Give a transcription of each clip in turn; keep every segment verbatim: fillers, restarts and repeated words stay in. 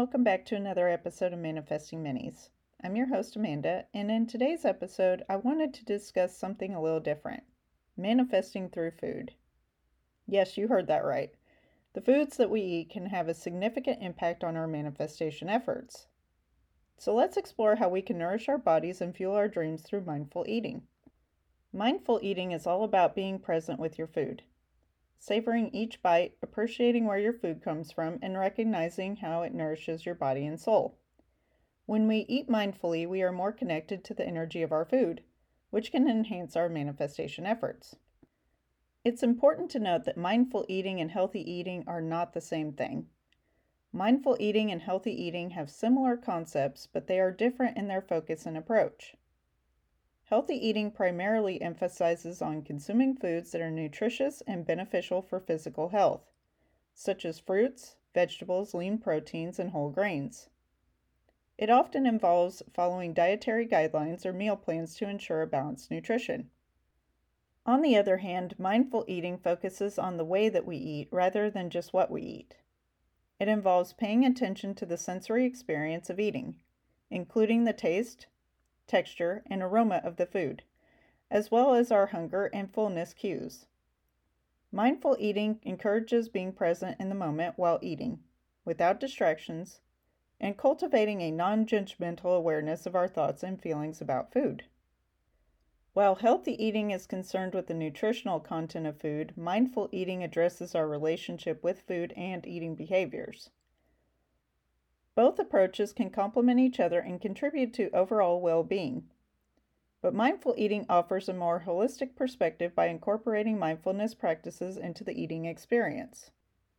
welcome back to another episode of Manifesting Minis. I'm your host, Amanda, and in today's episode, I wanted to discuss something a little different: manifesting through food. Yes, you heard that right. The foods that we eat can have a significant impact on our manifestation efforts. So let's explore how we can nourish our bodies and fuel our dreams through mindful eating. Mindful eating is all about being present with your food, savoring each bite, appreciating where your food comes from, and recognizing how it nourishes your body and soul. When we eat mindfully, we are more connected to the energy of our food, which can enhance our manifestation efforts. It's important to note that mindful eating and healthy eating are not the same thing. Mindful eating and healthy eating have similar concepts, but they are different in their focus and approach. Healthy eating primarily emphasizes on consuming foods that are nutritious and beneficial for physical health, such as fruits, vegetables, lean proteins, and whole grains. It often involves following dietary guidelines or meal plans to ensure a balanced nutrition. On the other hand, mindful eating focuses on the way that we eat rather than just what we eat. It involves paying attention to the sensory experience of eating, including the taste, texture, and aroma of the food, as well as our hunger and fullness cues. Mindful eating encourages being present in the moment while eating, without distractions, and cultivating a non-judgmental awareness of our thoughts and feelings about food. While healthy eating is concerned with the nutritional content of food, mindful eating addresses our relationship with food and eating behaviors. Both approaches can complement each other and contribute to overall well-being. But mindful eating offers a more holistic perspective by incorporating mindfulness practices into the eating experience.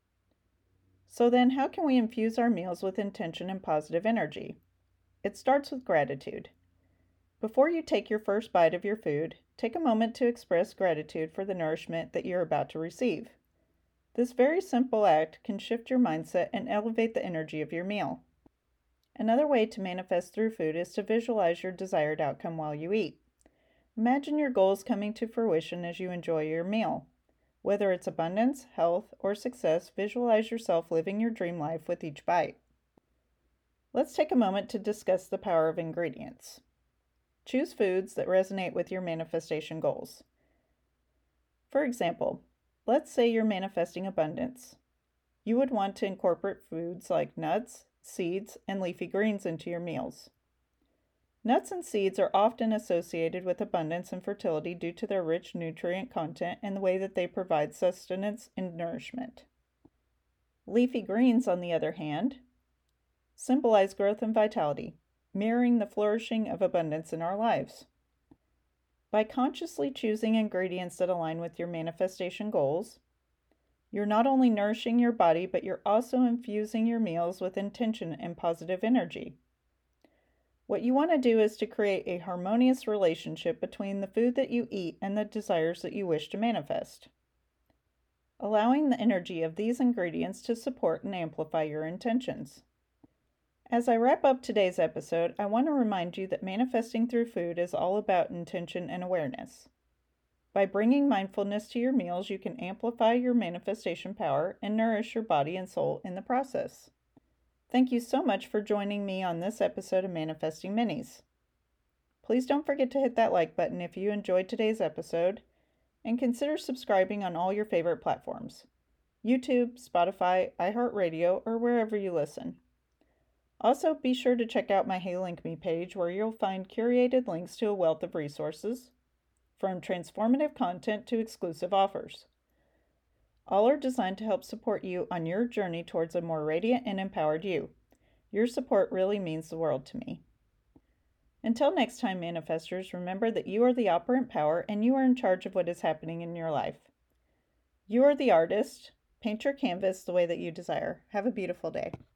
So then, how can we infuse our meals with intention and positive energy? It starts with gratitude. Before you take your first bite of your food, take a moment to express gratitude for the nourishment that you're about to receive. This very simple act can shift your mindset and elevate the energy of your meal. Another way to manifest through food is to visualize your desired outcome while you eat. Imagine your goals coming to fruition as you enjoy your meal. Whether it's abundance, health, or success, visualize yourself living your dream life with each bite. Let's take a moment to discuss the power of ingredients. Choose foods that resonate with your manifestation goals. For example, let's say you're manifesting abundance. You would want to incorporate foods like nuts, seeds, and leafy greens into your meals. Nuts and seeds are often associated with abundance and fertility due to their rich nutrient content and the way that they provide sustenance and nourishment. Leafy greens, on the other hand, symbolize growth and vitality, mirroring the flourishing of abundance in our lives. By consciously choosing ingredients that align with your manifestation goals, you're not only nourishing your body, but you're also infusing your meals with intention and positive energy. What you want to do is to create a harmonious relationship between the food that you eat and the desires that you wish to manifest, allowing the energy of these ingredients to support and amplify your intentions. As I wrap up today's episode, I want to remind you that manifesting through food is all about intention and awareness. By bringing mindfulness to your meals, you can amplify your manifestation power and nourish your body and soul in the process. Thank you so much for joining me on this episode of Manifesting Minis. Please don't forget to hit that like button if you enjoyed today's episode, and consider subscribing on all your favorite platforms: YouTube, Spotify, iHeartRadio, or wherever you listen. Also, be sure to check out my Hey Link Me page, where you'll find curated links to a wealth of resources, from transformative content to exclusive offers. All are designed to help support you on your journey towards a more radiant and empowered you. Your support really means the world to me. Until next time, manifestors, remember that you are the operant power and you are in charge of what is happening in your life. You are the artist. Paint your canvas the way that you desire. Have a beautiful day.